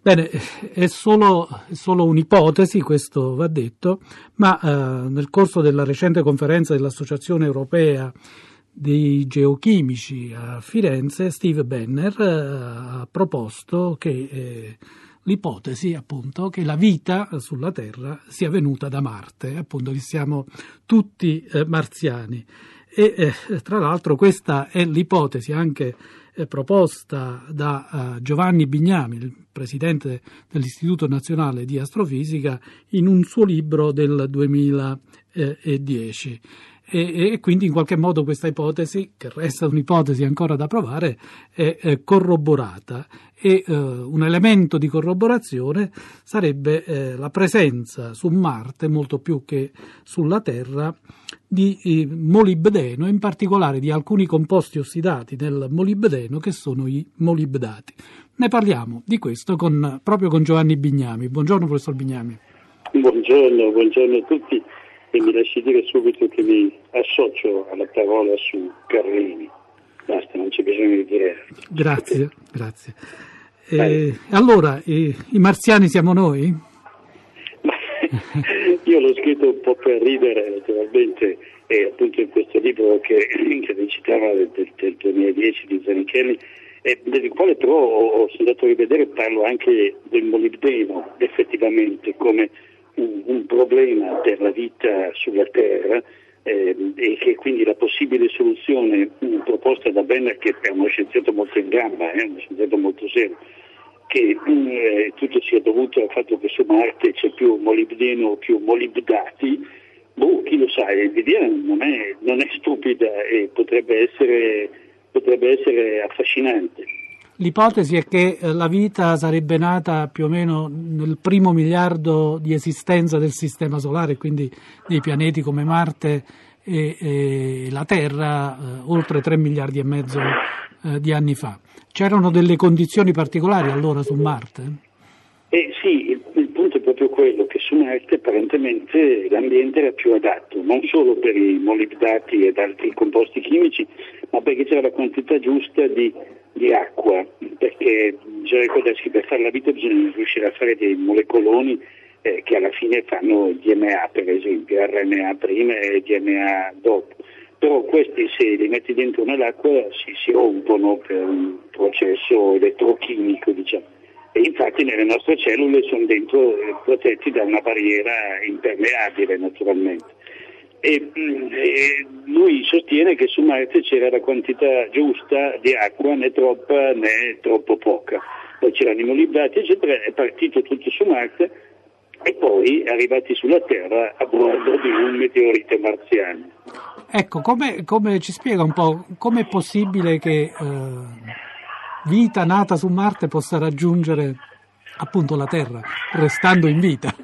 Bene, è solo un'ipotesi, questo va detto, ma nel corso della recente conferenza dell'Associazione Europea dei Geochimici a Firenze, Steve Benner ha proposto che l'ipotesi, appunto, che la vita sulla Terra sia venuta da Marte, appunto che siamo tutti marziani. E tra l'altro questa è l'ipotesi anche proposta da Giovanni Bignami, il presidente dell'Istituto Nazionale di Astrofisica, in un suo libro del 2010. E quindi in qualche modo questa ipotesi, che resta un'ipotesi ancora da provare, è corroborata. E un elemento di corroborazione sarebbe la presenza su Marte, molto più che sulla Terra, di molibdeno, in particolare di alcuni composti ossidati del molibdeno che sono i molibdati. Ne parliamo di questo proprio con Giovanni Bignami. Buongiorno professor Bignami. Buongiorno a tutti, e mi lasci dire subito che mi associo alla parola su Carlini. Basta, non c'è bisogno di dire altro. Grazie. Allora, i marziani siamo noi? Io l'ho scritto un po' per ridere, naturalmente, e appunto in questo libro che recitava del 2010 di Zanichelli, del quale però sono andato a rivedere, parlo anche del molibdeno effettivamente come un problema per la vita sulla Terra, e che quindi la possibile soluzione proposta da Benner, che è uno scienziato molto in gamba, uno scienziato molto serio, che tutto sia dovuto al fatto che su Marte c'è più molibdeno o più molibdati. Chi lo sa, l'idea non è stupida e potrebbe essere affascinante. L'ipotesi è che la vita sarebbe nata più o meno nel primo miliardo di esistenza del Sistema Solare, quindi dei pianeti come Marte e la Terra, oltre 3 miliardi e mezzo di anni fa. C'erano delle condizioni particolari allora su Marte? Sì, il punto è proprio quello, che su Marte apparentemente l'ambiente era più adatto, non solo per i molibdati ed altri composti chimici, ma perché c'era la quantità giusta di acqua, perché bisogna ricordarsi che per fare la vita bisogna riuscire a fare dei molecoloni che alla fine fanno il DNA, per esempio, RNA prima e DNA dopo. Però questi, se li metti dentro nell'acqua, si rompono per un processo elettrochimico, diciamo. E infatti nelle nostre cellule sono dentro protetti da una barriera impermeabile, naturalmente. E lui sostiene che su Marte c'era la quantità giusta di acqua, né troppa né troppo poca. Poi c'erano i molibdati, eccetera, è partito tutto su Marte e poi arrivati sulla Terra a bordo di un meteorite marziano. Ecco, come ci spiega un po' com'è possibile che vita nata su Marte possa raggiungere appunto la Terra, restando in vita?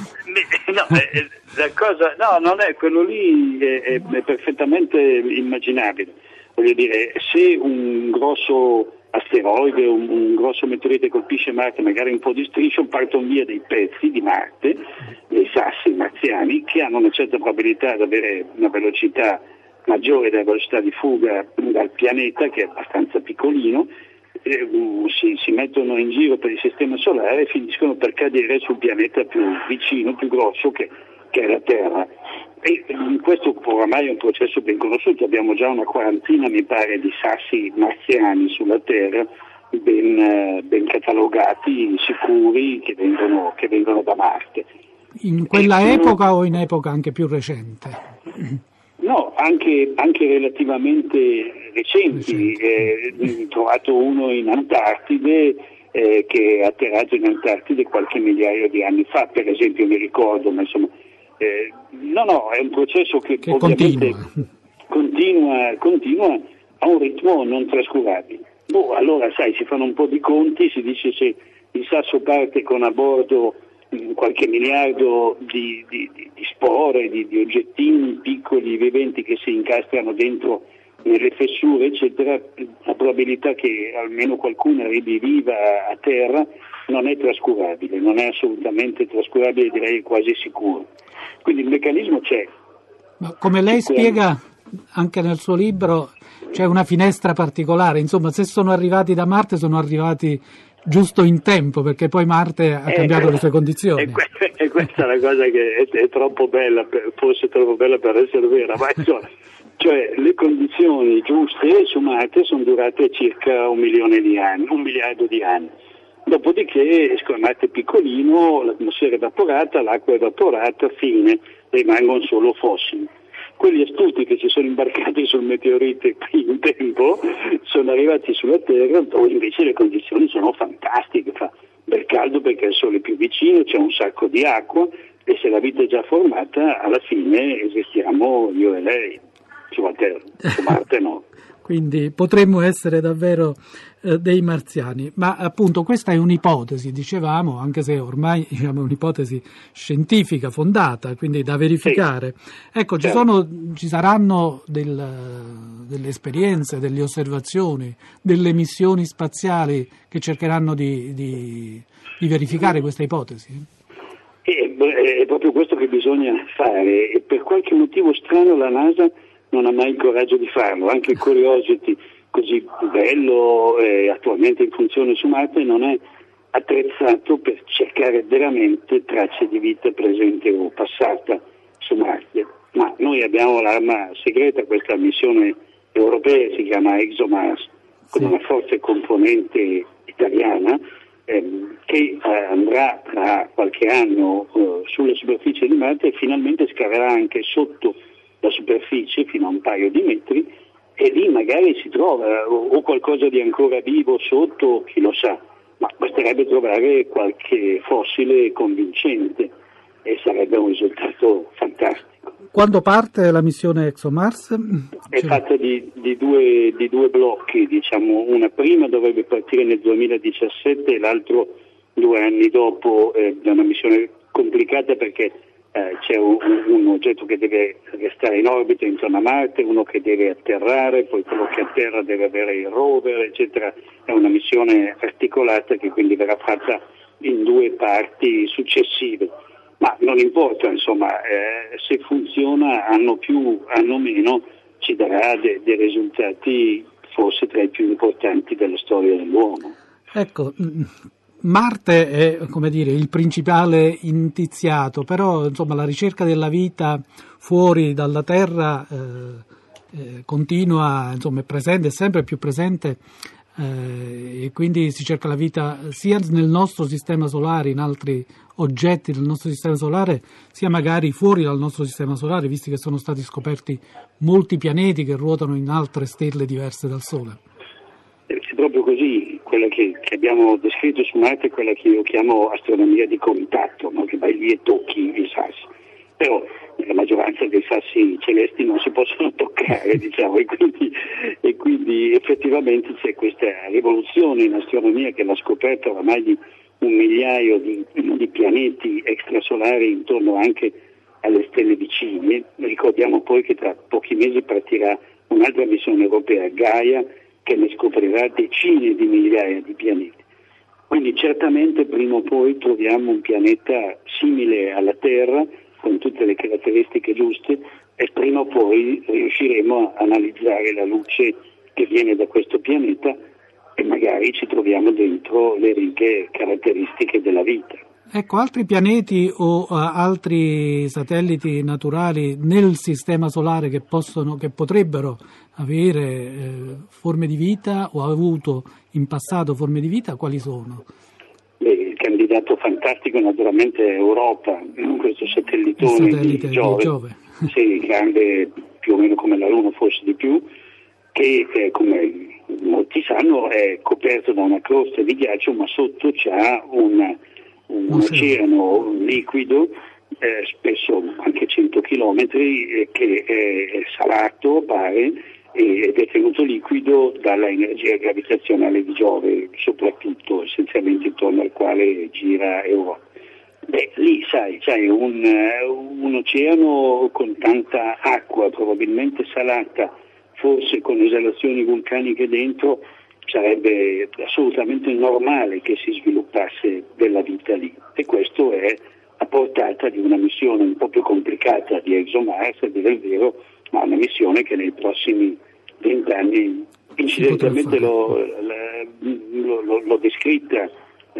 La cosa, non è quello lì, è perfettamente immaginabile. Voglio dire, se un grosso asteroide, un grosso meteorite colpisce Marte, magari un po' di striscion, partono via dei pezzi di Marte, dei sassi marziani, che hanno una certa probabilità di avere una velocità maggiore della velocità di fuga dal pianeta, che è abbastanza piccolino, si mettono in giro per il sistema solare e finiscono per cadere sul pianeta più vicino, più grosso che è la Terra. E questo oramai è un processo ben conosciuto, abbiamo già una quarantina, mi pare, di sassi marziani sulla Terra, ben catalogati, sicuri, che vengono da Marte. In quella epoca o in epoca anche più recente? No, anche relativamente recenti. Ho trovato uno in Antartide che è atterrato in Antartide qualche migliaio di anni fa, per esempio, mi ricordo, ma insomma. È un processo che ovviamente continua a un ritmo non trascurabile. Allora sai, si fanno un po' di conti, si dice se il sasso parte con a bordo qualche miliardo di spore, di oggettini piccoli viventi che si incastrano dentro nelle fessure, eccetera, la probabilità che almeno qualcuno arrivi viva a terra non è trascurabile, non è assolutamente trascurabile, direi quasi sicuro. Quindi il meccanismo c'è. Ma come lei spiega anche nel suo libro, c'è una finestra particolare, insomma, se sono arrivati da Marte sono arrivati giusto in tempo, perché poi Marte ha cambiato le sue condizioni. E questa è una cosa che è troppo bella, forse troppo bella per essere vera, ma insomma, cioè le condizioni giuste su Marte sono durate circa 1 miliardo di anni. Dopodiché, siccome Marte è piccolino, l'atmosfera è evaporata, l'acqua è evaporata, fine, rimangono solo fossili. Quelli astuti che si sono imbarcati sul meteorite qui in tempo sono arrivati sulla Terra, dove invece le condizioni sono fantastiche, fa bel caldo perché il Sole è più vicino, c'è un sacco di acqua e se la vita è già formata, alla fine esistiamo io e lei sulla Terra, su Marte no. Quindi potremmo essere davvero dei marziani, ma appunto questa è un'ipotesi, dicevamo, anche se ormai è un'ipotesi scientifica fondata, quindi da verificare. Sì. Ecco, ci saranno delle esperienze, delle osservazioni, delle missioni spaziali che cercheranno di verificare questa ipotesi? È proprio questo che bisogna fare e per qualche motivo strano la NASA non ha mai il coraggio di farlo, anche il Curiosity, così bello attualmente in funzione su Marte, non è attrezzato per cercare veramente tracce di vita presente o passata su Marte. Ma noi abbiamo l'arma segreta, questa missione europea si chiama ExoMars, con una forte componente italiana che andrà tra qualche anno sulla superficie di Marte e finalmente scaverà anche sotto la superficie fino a un paio di metri e lì magari si trova o qualcosa di ancora vivo sotto, chi lo sa, ma basterebbe trovare qualche fossile convincente e sarebbe un risultato fantastico. Quando parte la missione ExoMars? È fatta di due blocchi, diciamo, una prima dovrebbe partire nel 2017 e l'altro 2 anni dopo, è una missione complicata perché c'è un oggetto che deve restare in orbita intorno a Marte, uno che deve atterrare, poi quello che atterra deve avere il rover, eccetera. È una missione articolata che quindi verrà fatta in 2 parti successive. Ma non importa, insomma, se funziona anno più, anno meno, ci darà dei risultati forse tra i più importanti della storia dell'uomo. Ecco, Marte è, come dire, il principale indiziato, però insomma la ricerca della vita fuori dalla Terra continua, insomma è presente, è sempre più presente e quindi si cerca la vita sia nel nostro sistema solare, in altri oggetti del nostro sistema solare, sia magari fuori dal nostro sistema solare, visti che sono stati scoperti molti pianeti che ruotano in altre stelle diverse dal Sole. È proprio così, quella che abbiamo descritto su Marte è quella che io chiamo astronomia di contatto, no? Che vai lì e tocchi i sassi. Però la maggioranza dei sassi celesti non si possono toccare, diciamo, e quindi effettivamente c'è questa rivoluzione in astronomia che è la scoperta oramai di 1 migliaio di pianeti extrasolari intorno anche alle stelle vicine. Ricordiamo poi che tra pochi mesi partirà un'altra missione europea, Gaia, che ne scoprirà decine di migliaia di pianeti. Quindi certamente prima o poi troviamo un pianeta simile alla Terra, con tutte le caratteristiche giuste, e prima o poi riusciremo a analizzare la luce che viene da questo pianeta e magari ci troviamo dentro le ricche caratteristiche della vita. Ecco, altri pianeti o altri satelliti naturali nel sistema solare che potrebbero avere forme di vita o avuto in passato forme di vita, quali sono? Il candidato fantastico naturalmente è Europa, questo satellitone di Giove. Sì, grande più o meno come la Luna, forse di più, che come molti sanno è coperto da una crosta di ghiaccio, ma sotto c'ha un oceano liquido, spesso anche 100 chilometri, che è salato, pare, ed è tenuto liquido dalla energia gravitazionale di Giove, soprattutto essenzialmente intorno al quale gira Europa. Lì sai un oceano con tanta acqua, probabilmente salata, forse con esalazioni vulcaniche dentro, sarebbe assolutamente normale che si sviluppasse della vita lì, e questo è a portata di una missione un po' più complicata di ExoMars, a dire il vero, ma una missione che nei prossimi 20 anni incidentalmente lo l'ho descritta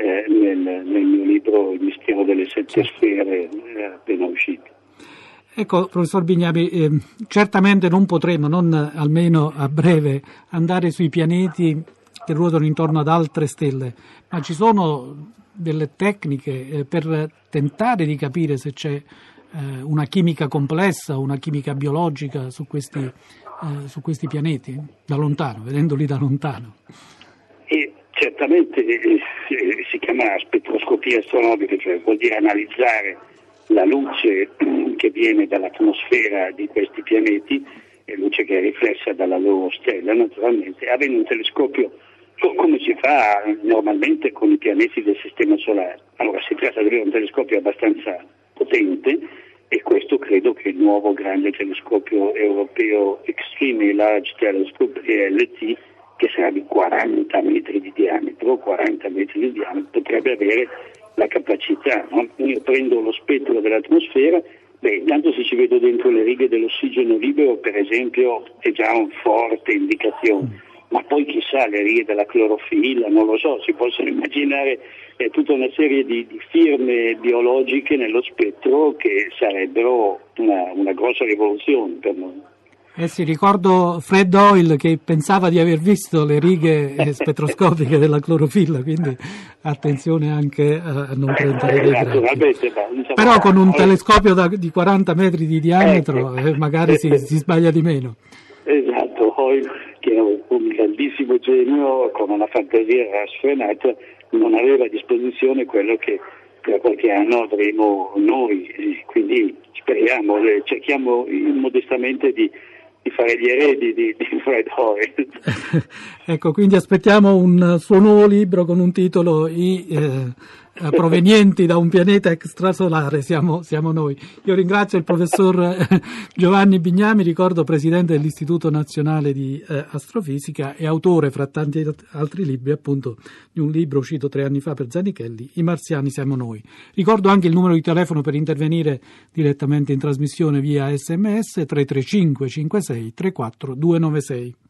nel mio libro Il mistero delle 7 sfere, appena uscito. Ecco, professor Bignami, certamente non potremo, non almeno a breve, andare sui pianeti che ruotano intorno ad altre stelle, ma ci sono delle tecniche per tentare di capire se c'è una chimica complessa, una chimica biologica su questi pianeti, da lontano, vedendoli da lontano. E certamente si chiama spettroscopia astronomica, cioè vuol dire analizzare la luce che viene dall'atmosfera di questi pianeti, e luce che è riflessa dalla loro stella naturalmente, avendo un telescopio come si fa normalmente con i pianeti del sistema solare. Allora si tratta di avere un telescopio abbastanza potente, e questo credo che il nuovo grande telescopio europeo Extremely Large Telescope, ELT, che sarà di 40 metri di diametro, potrebbe avere la capacità, no? Io prendo lo spettro dell'atmosfera, intanto se ci vedo dentro le righe dell'ossigeno libero, per esempio, è già un forte indicazione, ma poi chissà, le righe della clorofilla, non lo so, si possono immaginare tutta una serie di firme biologiche nello spettro che sarebbero una grossa rivoluzione per noi. Sì, ricordo Fred Hoyle che pensava di aver visto le righe spettroscopiche della clorofilla, quindi attenzione anche a non prendere dei gradi. Però con un telescopio di 40 metri di diametro magari si sbaglia di meno. Esatto, Hoyle, che era un grandissimo genio con una fantasia sfrenata, non aveva a disposizione quello che tra qualche anno avremo noi, quindi speriamo, cerchiamo modestamente di fare gli eredi di Fred Hoyle. Ecco, quindi aspettiamo un suo nuovo libro con un titolo provenienti da un pianeta extrasolare, siamo noi. Io ringrazio il professor Giovanni Bignami, ricordo presidente dell'Istituto Nazionale di Astrofisica e autore, fra tanti altri libri, appunto, di un libro uscito 3 anni fa per Zanichelli, I marziani siamo noi. Ricordo anche il numero di telefono per intervenire direttamente in trasmissione via SMS 335 56 34 296.